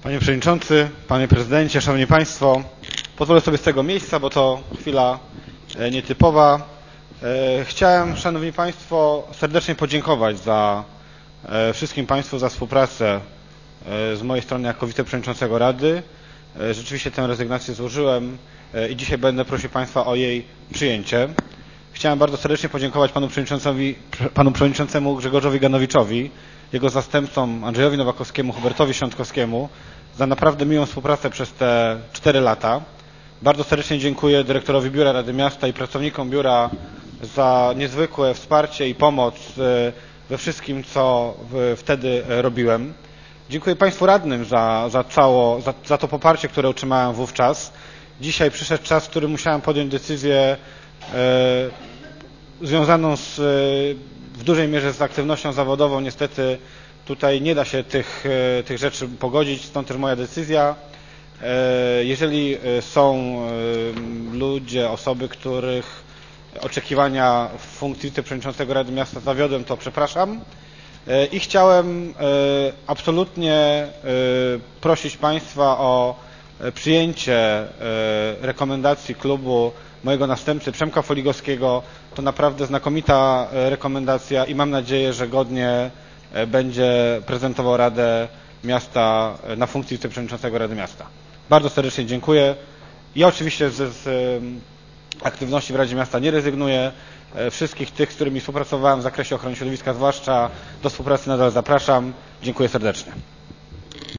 Panie Przewodniczący, Panie Prezydencie, Szanowni Państwo, pozwolę sobie z tego miejsca, bo to chwila nietypowa. Chciałem, Szanowni Państwo, serdecznie podziękować wszystkim Państwu za współpracę z mojej strony jako wiceprzewodniczącego Rady. Rzeczywiście tę rezygnację złożyłem i dzisiaj będę prosił Państwa o jej przyjęcie. Chciałem bardzo serdecznie podziękować panu przewodniczącemu Grzegorzowi Ganowiczowi, jego zastępcom Andrzejowi Nowakowskiemu, Hubertowi Świątkowskiemu za naprawdę miłą współpracę przez te 4 lata. Bardzo serdecznie dziękuję dyrektorowi Biura Rady Miasta i pracownikom Biura za niezwykłe wsparcie i pomoc we wszystkim, co wtedy robiłem. Dziękuję Państwu radnym za to poparcie, które otrzymałem wówczas. Dzisiaj przyszedł czas, w którym musiałem podjąć decyzję związaną w dużej mierze z aktywnością zawodową. Niestety tutaj nie da się tych rzeczy pogodzić, stąd też moja decyzja. Jeżeli są ludzie, osoby, których oczekiwania w funkcji wiceprzewodniczącego Rady Miasta zawiodłem, to przepraszam. I chciałem absolutnie prosić Państwa o przyjęcie rekomendacji klubu mojego następcy Przemka Foligowskiego. To naprawdę znakomita rekomendacja i mam nadzieję, że godnie będzie prezentował Radę Miasta na funkcji wiceprzewodniczącego Rady Miasta. Bardzo serdecznie dziękuję. Ja oczywiście z aktywności w Radzie Miasta nie rezygnuję. Wszystkich tych, z którymi współpracowałem w zakresie ochrony środowiska, zwłaszcza do współpracy nadal zapraszam. Dziękuję serdecznie.